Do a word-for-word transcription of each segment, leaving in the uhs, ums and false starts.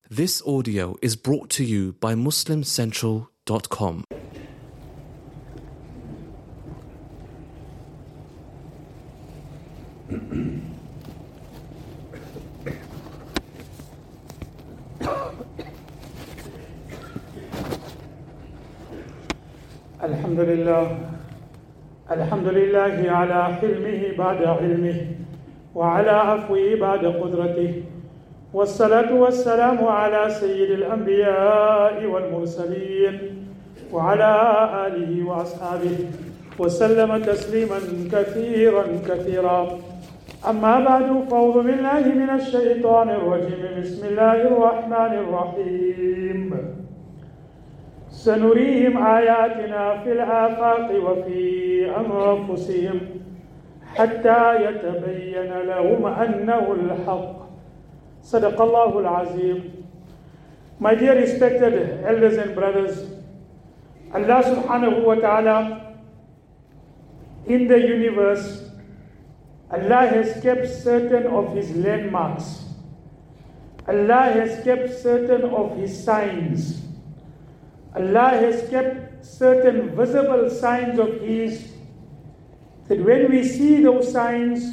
This audio is brought to you by Muslim Central dot com. الحمد لله الحمد لله على حلمه بعد علمه وعلى عفوه بعد قدرته والصلاة والسلام على سيد الأنبياء والمرسلين وعلى آله وأصحابه وسلم تسليما كثيرا كثيرا. أما بعد فأعوذ بالله من الشيطان الرجيم. بسم الله الرحمن الرحيم. سنريهم آياتنا في الآفاق وفي أنفسهم حتى يتبين لهم أنه الحق. صدق الله العظيم. My dear respected elders and brothers, Allah subhanahu wa ta'ala, in the universe, Allah has kept certain of His landmarks. Allah has kept certain of His signs. Allah has kept certain visible signs of His, that when we see those signs,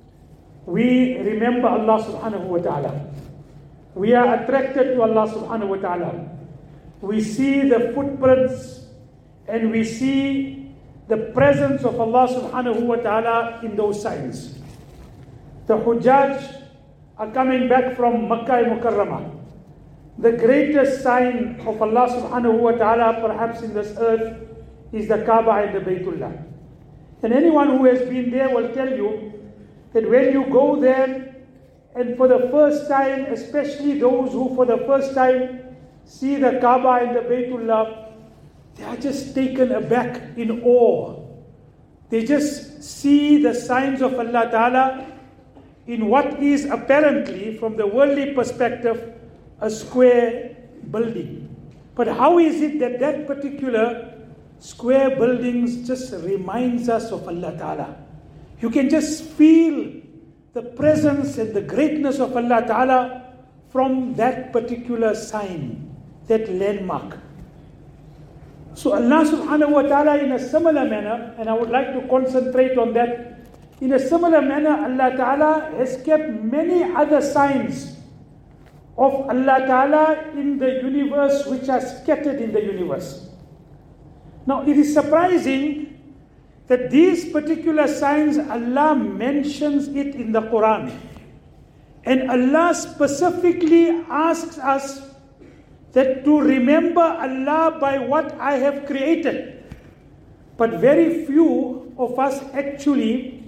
we remember Allah subhanahu wa ta'ala. We are attracted to Allah subhanahu wa ta'ala. We see the footprints and we see the presence of Allah subhanahu wa ta'ala in those signs. The Hujjaj are coming back from Makkah Mukarramah. The greatest sign of Allah subhanahu wa ta'ala perhaps in this earth is the Kaaba and the Baytullah. And anyone who has been there will tell you that when you go there and for the first time, especially those who for the first time see the Kaaba and the Baytullah, they are just taken aback in awe. They just see the signs of Allah Ta'ala in what is apparently, from the worldly perspective, a square building. But how is it that that particular square buildings just reminds us of Allah Ta'ala? You can just feel the presence and the greatness of Allah Ta'ala from that particular sign, that landmark. So Allah subhanahu wa ta'ala, in a similar manner, and I would like to concentrate on that, in a similar manner Allah Ta'ala has kept many other signs of Allah Ta'ala in the universe which are scattered in the universe. Now it is surprising that these particular signs, Allah mentions it in the Quran. And Allah specifically asks us that to remember Allah by what I have created. But very few of us actually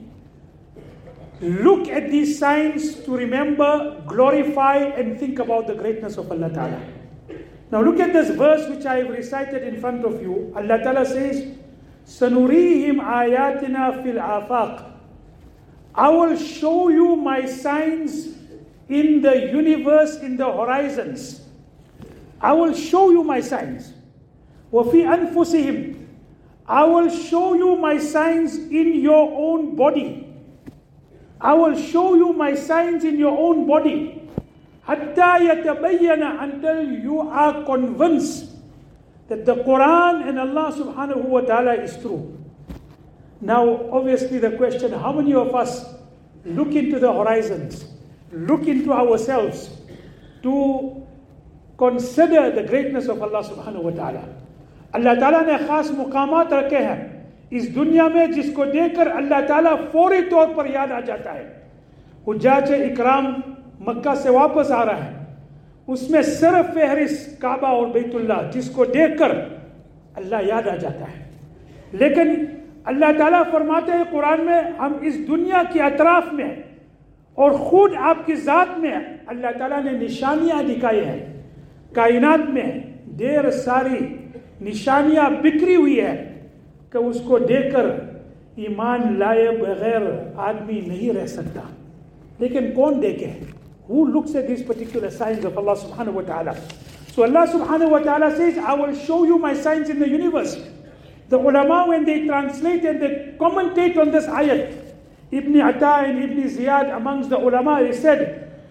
look at these signs to remember, glorify and think about the greatness of Allah Ta'ala. Now look at this verse which I have recited in front of you. Allah Ta'ala says, سَنُرِيهِمْ آيَاتِنَا فِي الْآفَاقِ. I will show you my signs in the universe, in the horizons. I will show you my signs. وَفِي أَنفُسِهِمْ. I will show you my signs in your own body. I will show you my signs in your own body. حَتَّى يَتَبَيَّنَ. Until you are convinced that the Quran and Allah subhanahu wa ta'ala is true. Now, obviously the question, how many of us look into the horizons, look into ourselves to consider the greatness of Allah subhanahu wa ta'ala? Allah ta'ala ने खास मुकामात रखे हैं इस दुनिया में जिसको देखकर अल्लाह ताला फौरी तौर पर याद आ जाता है. हुज्जाज इकराम मक्का से वापस आ रहा है, उसमें सिर्फ फहरिस्त काबा और बैतुल्लाह जिसको देखकर अल्लाह याद आ जाता है. लेकिन अल्लाह ताला फरमाते हैं कुरान में, हम इस दुनिया की अतराफ में और खुद आपकी ज़ात में अल्लाह ताला ने निशानियां दिखाई हैं. कायनात में ढेर सारी निशानियां बिखरी हुई है कि उसको देखकर ईमान लाए बगैर आदमी नहीं रह सकता. लेकिन कौन देखे? Who looks at these particular signs of Allah subhanahu wa ta'ala? So Allah subhanahu wa ta'ala says, I will show you my signs in the universe. The ulama, when they translate and they commentate on this ayat, Ibn Ata and Ibn Ziyad amongst the ulama, they said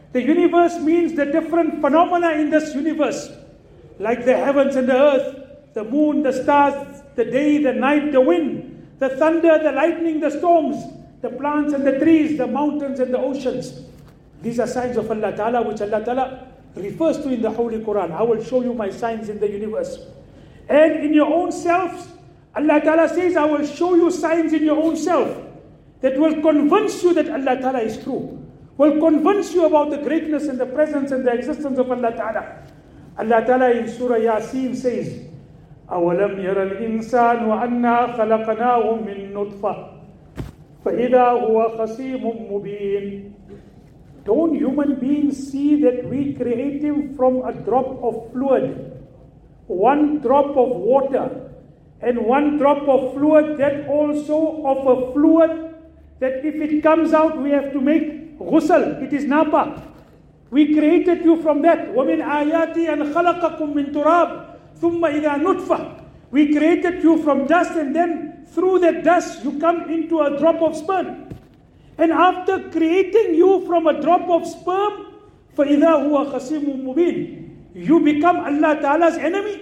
The universe means the different phenomena in this universe, like the heavens and the earth, the moon, the stars, the day, the night, the wind, the thunder, the lightning, the storms, the plants and the trees, the mountains and the oceans. These are signs of Allah Ta'ala, which Allah Ta'ala refers to in the Holy Quran. I will show you my signs in the universe. And in your own selves, Allah Ta'ala says, I will show you signs in your own self that will convince you that Allah Ta'ala is true, will convince you about the greatness and the presence and the existence of Allah Ta'ala. Allah Ta'ala in Surah Yasin says, أَوَلَمْ يَرَ الْإِنسَانُ أَنَّا خَلَقْنَاهُ مِن نُطْفَةٍ فَإِذَا هُوَ خَصِيمٌ مُبِينٌ. Don't human beings see that we create him from a drop of fluid, one drop of water, and one drop of fluid that also of a fluid that if it comes out we have to make ghusl, it is napa. We created you from that. وَمِنْ آيَاتِ أَنْ خَلَقَكُم مِّن تُرَابٍ ثُمَّ إِذَا نُطْفَةٍ. We created you from dust, and then through that dust you come into a drop of sperm. And after creating you from a drop of sperm, فَإِذَا هُوَ خَصِيمٌ مُبِينٌ, you become Allah Ta'ala's enemy.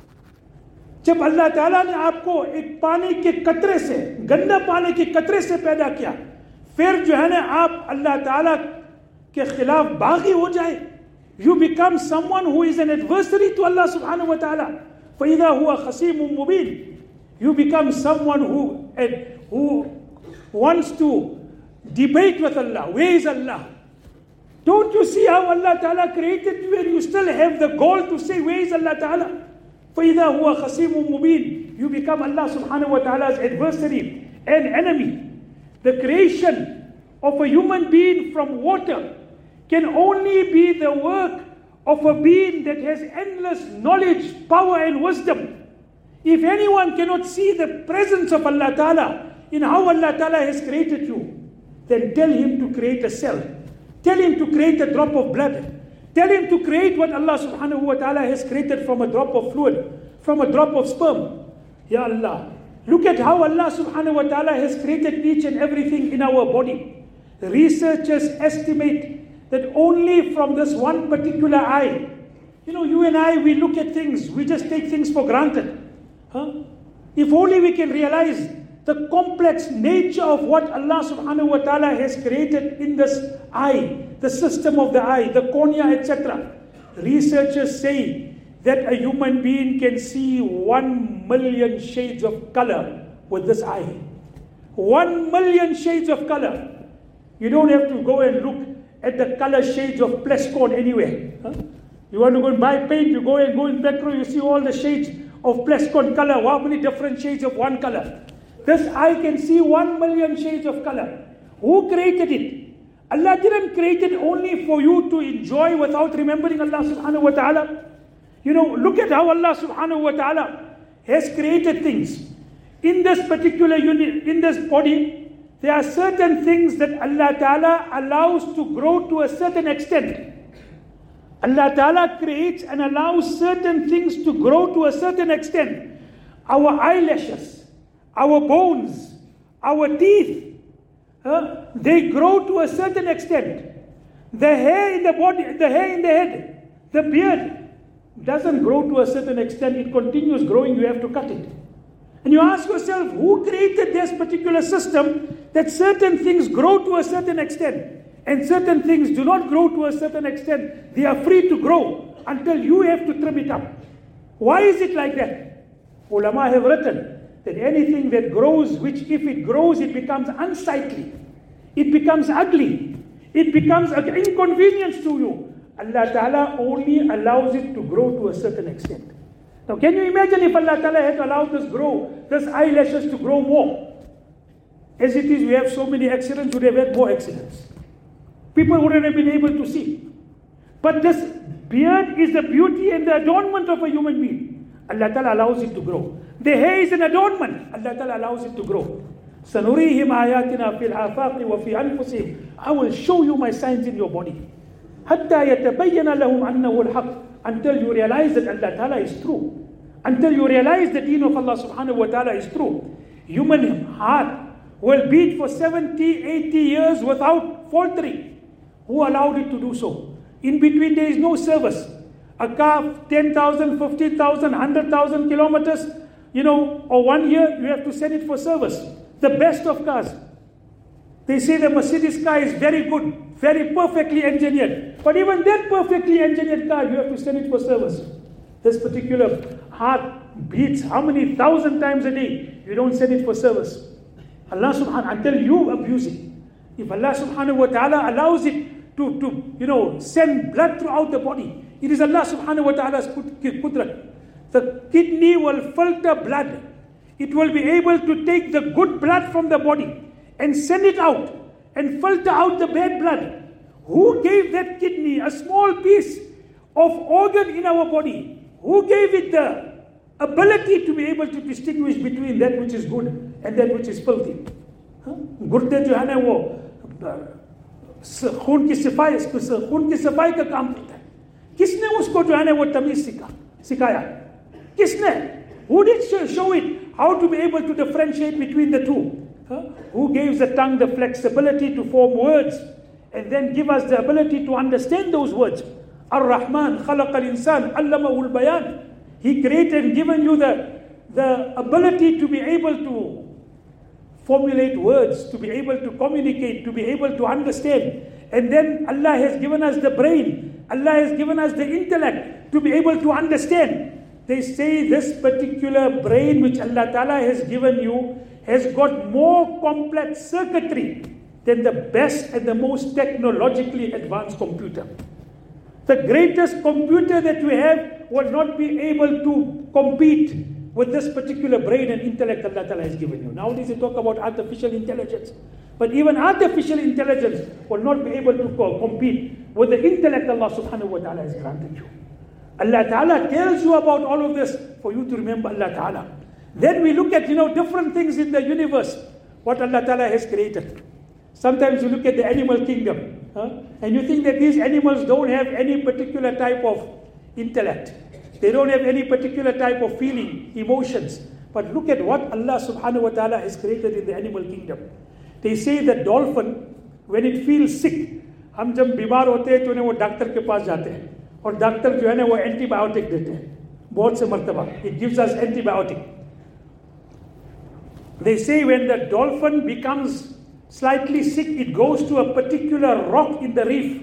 जब अल्लाह ताला ने आपको एक पानी के कतरे से, गंदा पानी के कतरे से पैदा किया, फिर जो है ना आप अल्लाह ताला के खिलाफ बागी हो जाए, you become someone who is an adversary to Allah subhanahu wa ta'ala. فَإِذَا هُوَ خَصِيمٌ مُبِينٌ. You become someone who, who wants to debate with Allah. Where is Allah? Don't you see how Allah Ta'ala created you and you still have the goal to say, where is Allah Ta'ala? فَإِذَا هُوَ خَصِيمٌ مُبِينٌ. You become Allah subhanahu wa ta'ala's adversary and enemy. The creation of a human being from water can only be the work of a being that has endless knowledge, power and wisdom. If anyone cannot see the presence of Allah Ta'ala in how Allah Ta'ala has created you, then tell him to create a cell. Tell him to create a drop of blood. Tell him to create what Allah subhanahu wa ta'ala has created from a drop of fluid, from a drop of sperm. Ya Allah, look at how Allah subhanahu wa ta'ala has created each and everything in our body. The researchers estimate that only from this one particular eye, you know, you and I, we look at things, we just take things for granted. Huh? If only we can realize the complex nature of what Allah subhanahu wa ta'ala has created in this eye, the system of the eye, the cornea, et cetera. Researchers say that a human being can see one million shades of color with this eye. One million shades of color. You don't have to go and look at the color shades of Plascon anywhere. Huh? You want to go and buy paint, you go and go in Petro, you see all the shades of Plascon color. How many different shades of one color? This eye can see one million shades of color. Who created it? Allah didn't create it only for you to enjoy without remembering Allah subhanahu wa ta'ala. You know, look at how Allah subhanahu wa ta'ala has created things. In this particular unit, in this body, there are certain things that Allah ta'ala allows to grow to a certain extent. Allah ta'ala creates and allows certain things to grow to a certain extent. Our eyelashes, our bones, our teeth, uh, they grow to a certain extent. The hair in the body, the hair in the head, the beard doesn't grow to a certain extent. It continues growing. You have to cut it. And you ask yourself, who created this particular system that certain things grow to a certain extent and certain things do not grow to a certain extent? They are free to grow until you have to trim it up. Why is it like that? Ulama have written that anything that grows, which if it grows, it becomes unsightly, it becomes ugly, it becomes an inconvenience to you, Allah Ta'ala only allows it to grow to a certain extent. Now can you imagine if Allah Ta'ala had allowed this grow, this eyelashes to grow more? As it is, we have so many accidents, we would have had more accidents. People wouldn't have been able to see. But this beard is the beauty and the adornment of a human being. Allah Ta'ala allows it to grow. The hair is an adornment. Allah Ta'ala allows it to grow. سَنُرِيهِمْ آيَاتِنَا فِي الْآفَاقِ وَفِي أَنفُسِهِمْ. I will show you my signs in your body. حَتَّى يَتَبَيَّنَ لَهُمْ أَنَّهُ الْحَقِّ. Until you realize that Allah Ta'ala is true. Until you realize the deen of Allah subhanahu wa ta'ala is true. Human heart will beat for seventy, eighty years without faltering, Who allowed it to do so? In between there is no service. A car, ten thousand, fifty thousand, one hundred thousand kilometers, you know, or one year, you have to send it for service. The best of cars. They say the Mercedes car is very good, very perfectly engineered. But even that perfectly engineered car, you have to send it for service. This particular heart beats how many thousand times a day? You don't send it for service. Allah subhanahu, until you abuse it. If Allah subhanahu wa ta'ala allows it to, to, you know, send blood throughout the body, it is Allah subhanahu wa ta'ala's qudrat. The kidney will filter blood. It will be able to take the good blood from the body and send it out and filter out the bad blood. Who gave that kidney a small piece of organ in our body? Who gave it the ability to be able to distinguish between that which is good and that which is filthy? गुर्दे जो है ना वो खून की सफाई खून की सफाई का काम करता है. किसने उसको जो है ना वो तमीज सिखा सिखाया? किसने? Who did show it how to be able to differentiate between the two? Huh? Who gave the tongue the flexibility to form words and then give us the ability to understand those words? Ar-Rahman khalaqa al-insan allamahu al-bayan. He created and given you the, the ability to be able to formulate words, to be able to communicate, to be able to understand. And then Allah has given us the brain. Allah has given us the intellect to be able to understand. They say this particular brain which Allah Ta'ala has given you has got more complex circuitry than the best and the most technologically advanced computer. The greatest computer that we have will not be able to compete with this particular brain and intellect Allah Ta'ala has given you. Nowadays they talk about artificial intelligence. But even artificial intelligence will not be able to co- compete with the intellect Allah Subhanahu wa Ta'ala has granted you. Allah Ta'ala tells you about all of this for you to remember Allah Ta'ala. Then we look at, you know, different things in the universe, what Allah Ta'ala has created. Sometimes you look at the animal kingdom, huh? And you think that these animals don't have any particular type of intellect. They don't have any particular type of feeling, emotions. But look at what Allah Subhanahu wa Ta'ala has created in the animal kingdom. They say that dolphin, when it feels sick, हम जब बीमार होते हैं तो उन्हें वो doctor के पास जाते हैं और डॉक्टर जो है ना वो एंटीबायोटिक देते हैं बहुत से मर्तबा. It gives us antibiotic. They say when the dolphin becomes slightly sick, it goes to a particular rock in the reef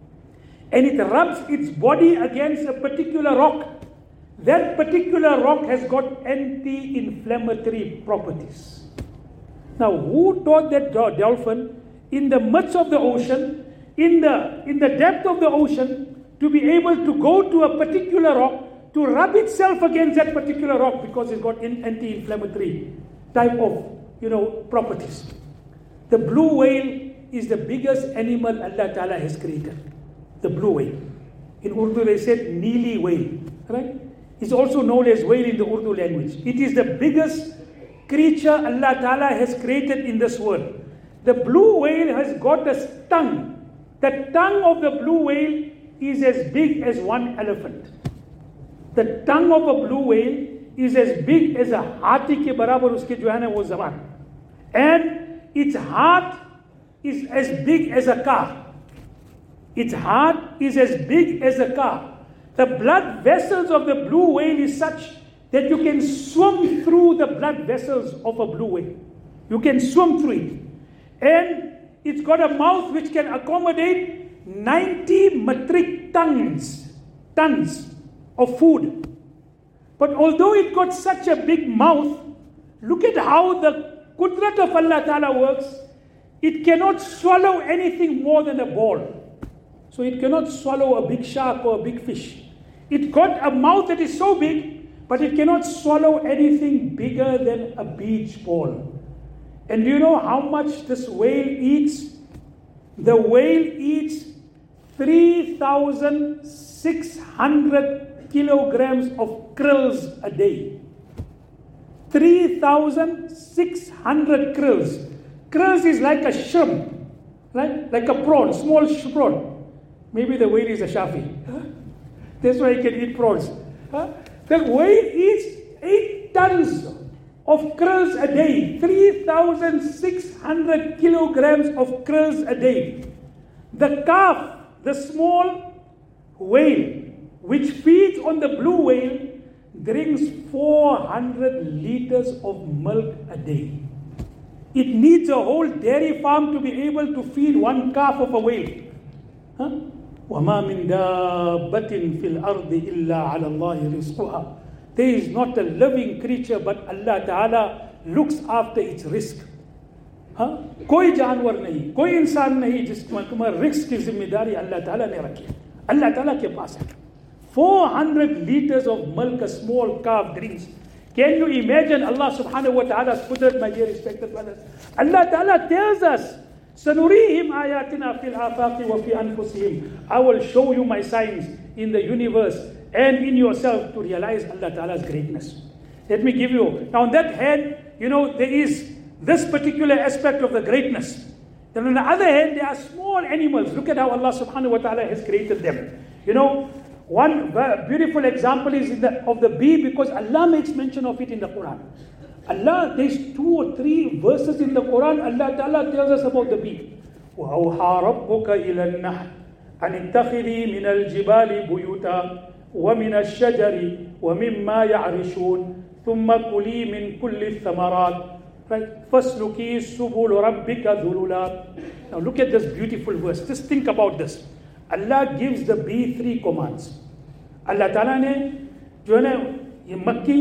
and it rubs its body against a particular rock. That particular rock has got anti-inflammatory properties. Now, who taught that dolphin in the midst of the ocean, in the, in the depth of the ocean, to be able to go to a particular rock, to rub itself against that particular rock because it's got anti-inflammatory type of, you know, properties? The blue whale is the biggest animal Allah Ta'ala has created. The blue whale. In Urdu they said Neeli whale. Right? It's also known as whale in the Urdu language. It is the biggest creature Allah Ta'ala has created in this world. The blue whale has got a tongue. The tongue of the blue whale is as big as one elephant. The tongue of a blue whale is as big as a hathi ke barabar uske jo hai na wo zaban. And its heart is as big as a car. Its heart is as big as a car. The blood vessels of the blue whale is such that you can swim through the blood vessels of a blue whale. You can swim through it. And it's got a mouth which can accommodate ninety metric tons, tons of food. But although it got such a big mouth, look at how the qudrat of Allah Ta'ala works. It cannot swallow anything more than a ball. So it cannot swallow a big shark or a big fish. It got a mouth that is so big, but it cannot swallow anything bigger than a beach ball. And do you know how much this whale eats? The whale eats three thousand six hundred kilograms of krills a day. three thousand six hundred krills. Krills is like a shrimp, right? Like a prawn, small prawn. Maybe the whale is a shafi. Huh? That's why he can eat prawns. Huh? The whale eats eight tons of krills a day. three thousand six hundred kilograms of krills a day. The calf, the small whale, which feeds on the blue whale, drinks four hundred liters of milk a day. It needs a whole dairy farm to be able to feed one calf of a whale. Huh? وَمَا مِن دَابَّةٍ فِي الْأَرْضِ إِلَّا عَلَى اللَّهِ رِزْقُهَا. There is not a living creature but Allah Ta'ala looks after its risk. हाँ कोई जानवर नहीं, कोई इंसान नहीं जिसको तुम्हारे risk की जिम्मेदारी अल्लाह ताला ने रखी है, अल्लाह ताला के पास है. four hundred liters of milk a small calf drinks. Can you imagine Allah subhanahu wa ta'ala's qudrat, my dear respected brothers? Allah ta'ala tells us, سَنُرِيهِمْ آيَاتِنَا فِي الْآفَاقِ وَفِي أَنفُسِهِمْ. I will show you my signs in the universe and in yourself to realize Allah ta'ala's greatness. Let me give you, now on that hand, you know, there is this particular aspect of the greatness. Then on the other hand, there are small animals. Look at how Allah subhanahu wa ta'ala has created them. You know, one beautiful example is in the, of the bee, because Allah makes mention of it in the Quran. Allah, there's two or three verses in the Quran, Allah Ta'ala tells us about the bee. وَأَوْحَى رَبُّكَ إِلَى النَّحْلِ أَنِ اتَّخِذِي مِنَ الْجِبَالِ بُيُوتًا وَمِنَ الشَّجَرِ وَمِمَّا يَعْرِشُونَ ثُمَّ كُلِي مِنْ كُلِّ الثَّمَرَاتِ فَاسْلُكِي سُبُلُ رَبِّكَ ذُلُلًا. Now look at this beautiful verse. Just think about this. Allah gives the bee three commands. Allah Ta'ala ने जो है ना ये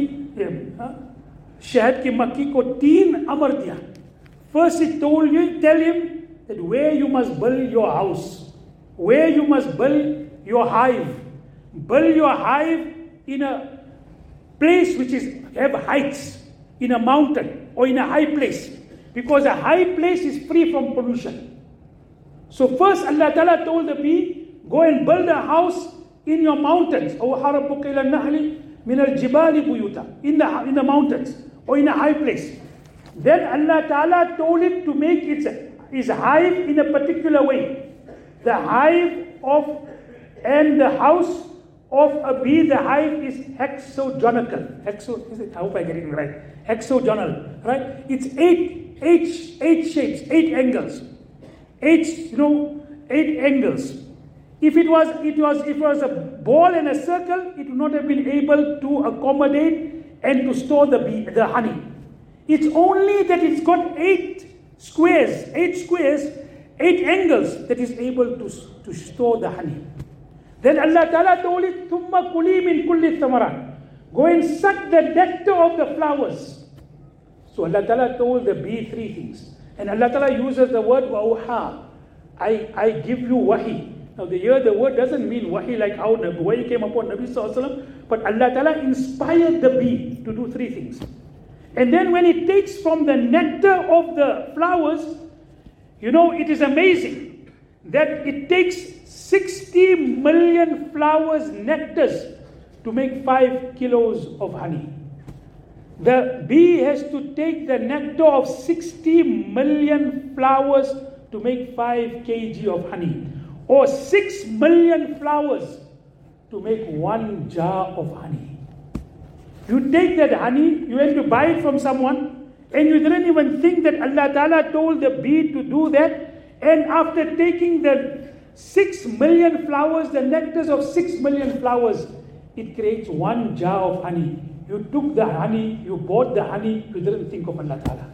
मक्की शहद की मक्की को तीन अमर दिया. First it told you, tell him that where you must build your house, where you must build your hive. Build your hive in a place which is have heights, in a mountain or in a high place, because a high place is free from pollution. So first Allah Ta'ala told the bee, go and build a house in your mountains. أَوْحَى رَبُّكَ إِلَى النَّحْلِ مِنَ الْجِبَالِ بُيُوتًا, in the in the mountains or in a high place. Then Allah Ta'ala told it to make its, its hive in a particular way. The hive of and the house of a bee, the hive is hexagonal. Hexo, is it? I hope I get it right. Hexagonal, right? It's eight, eight, eight shapes, eight angles, eight, you know, eight angles. If it was, it was, if it was a ball and a circle, it would not have been able to accommodate and to store the bee, the honey. It's only that it's got eight squares, eight squares, eight angles that is able to, to store the honey. Then Allah Ta'ala told it, ثُمَّ كُلِي مِن كُلِّ الثَّمَرَاتِ. Go and suck the nectar of the flowers. So Allah Ta'ala told the bee three things. And Allah Ta'ala uses the word وَأَوْحَى. I, I give you wahi. Now the here the word doesn't mean wahi like how wahi came upon Nabi Sallallahu Alaihi Wasallam, but Allah Ta'ala inspired the bee to do three things. And then when it takes from the nectar of the flowers, you know, it is amazing that it takes sixty million flowers nectars to make five kilos of honey. The bee has to take the nectar of sixty million flowers to make five kilograms of honey, or six million flowers to make one jar of honey. You take that honey, you went to buy it from someone, and you didn't even think that Allah Ta'ala told the bee to do that. And after taking the six million flowers, the nectars of six million flowers, it creates one jar of honey. You took the honey, you bought the honey, you didn't think of Allah Ta'ala.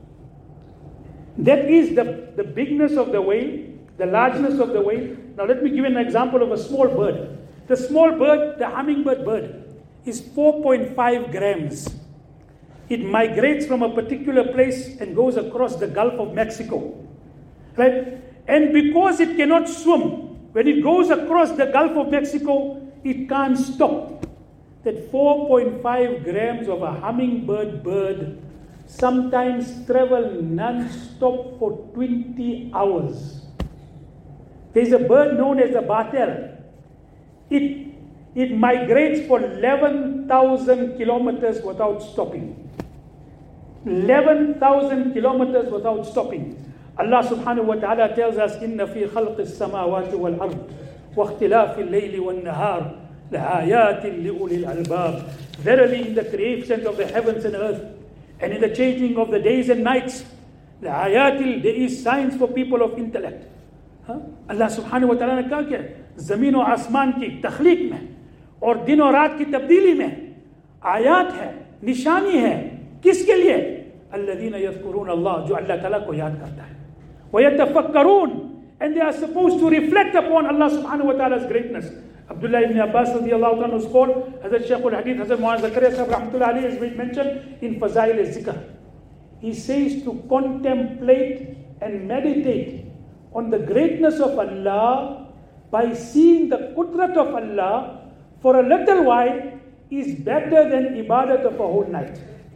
That is the, the bigness of the whale, the largeness of the whale. Now let me give you an example of a small bird. The small bird, the hummingbird bird, is four point five grams. It migrates from a particular place and goes across the Gulf of Mexico. Right? And because it cannot swim, when it goes across the Gulf of Mexico, it can't stop. That four point five grams of a hummingbird bird sometimes travel non-stop for twenty hours. There's a bird known as the batel. It, it migrates for eleven thousand kilometers without stopping. eleven thousand kilometers without stopping. Allah subhanahu wa ta'ala tells us, إِنَّ فِي خَلْقِ السَّمَاوَاتِ وَالْأَرْضِ وَاخْتِلَافِ اللَّيْلِ وَالنَّهَارِ لَآيَاتٍ لِأُولِي الْأَلْبَابِ. Verily in the creation of the heavens and earth, and in the changing of the days and nights, لَآيَاتٍ, there is signs for people of intellect. अल्लाह सुब्हानहू व तआला ने कहा कि ज़मीन और आसमान की तख्लीक में और दिन और रात की तब्दीली में आयात है, निशानी है। किसके लिए? अल्लज़ीना यज़कुरून अल्लाह, जो अल्लाह ताला को याद करता है। व यतफ़क्करून, and they are supposed to reflect upon Allah subhanahu wa ta'ala's greatness. Abdullah ibn Abbas radiallahu anhu quote, Hazrat Shaykh al-Hadith, Hazrat Muhammad Zakaria sahab rahmatullah alayhi, is mentioned in Fazail al-Zikr. He says to contemplate and meditate on the greatness of Allah by seeing the qudrat of Allah for a little while is better than ibadat of a whole night.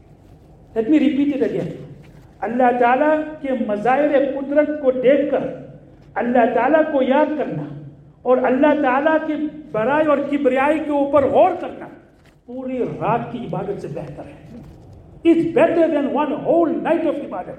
Let me repeat it again. Allah Ta'ala के मज़ाहिर कुदरत को देखकर अल्लाह ताला को याद करना और अल्लाह ताला की बड़ाई और किबरियाई के ऊपर गौर करना पूरी रात की इबादत से बेहतर है. It's better than one whole night of ibadat.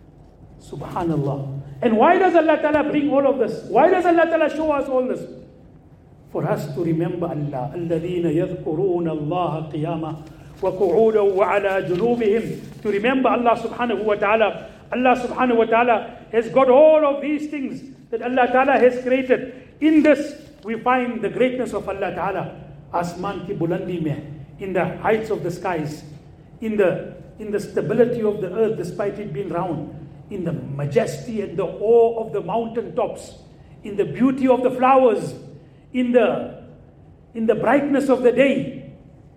Subhanallah. And why does Allah Ta'ala bring all of this? Why does Allah Ta'ala show us all this? For us to remember Allah. الَّذِينَ يَذْكُرُونَ اللَّهَ قِيَامًا وَقُعُودًا وَعَلَى جُنُوبِهِمْ. To remember Allah subhanahu wa ta'ala. Allah subhanahu wa ta'ala has got all of these things that Allah Ta'ala has created. In this we find the greatness of Allah Ta'ala. Asman ki bulandi mein, in the heights of the skies, in the in the stability of the earth despite it being round, in the majesty and the awe of the mountain tops, in the beauty of the flowers, in the in the brightness of the day,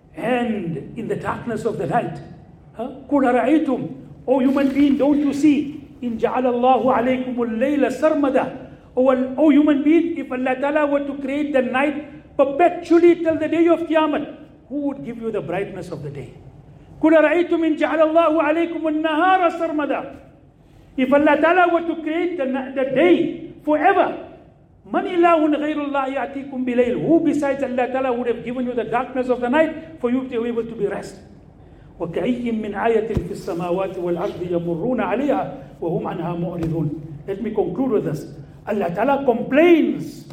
and in the darkness of the night. Qul ara'aytum, O human being, don't you see? In ja'alallahu alaykum al-layla sarmada. O human being, if Allah Ta'ala were to create the night perpetually till the day of Qiyamah, who would give you the brightness of the day? Qul ara'aytum in ja'alallahu alaykum al-nahara sarmada. If Allah Ta'ala were to create the, the day forever, man ilahun ghayrullahi atikum bilayl. Who besides Allah Ta'ala would have given you the darkness of the night for you to be able to be rest? وَكَأَيٍّ مِّنْ آيَةٍ فِي السَّمَاوَاتِ وَالْأَرْضِ يَمُرُّونَ عَلَيْهَا وَهُمْ عَنْهَا مُعْرِضُونَ. Let me conclude with this. Allah Ta'ala complains.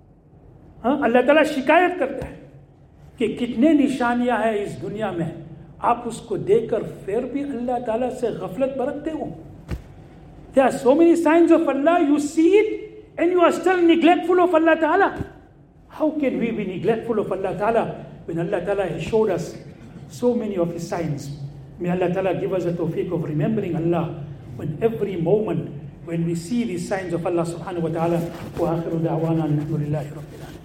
हाँ? Allah Ta'ala शिकायत करता है कि कितने निशानियां हैं इस दुनिया में, आप उसको देखकर फिर भी अल्लाह ताला से गफलत बरतते हो. There are so many signs of Allah, you see it and you are still neglectful of Allah Ta'ala. How can we be neglectful of Allah Ta'ala when Allah Ta'ala has showed us so many of His signs? May Allah Ta'ala give us the tawfiq of remembering Allah when every moment when we see these signs of Allah subhanahu wa ta'ala. Wa akhiru da'wana alhamdulillahi rabbil alamin.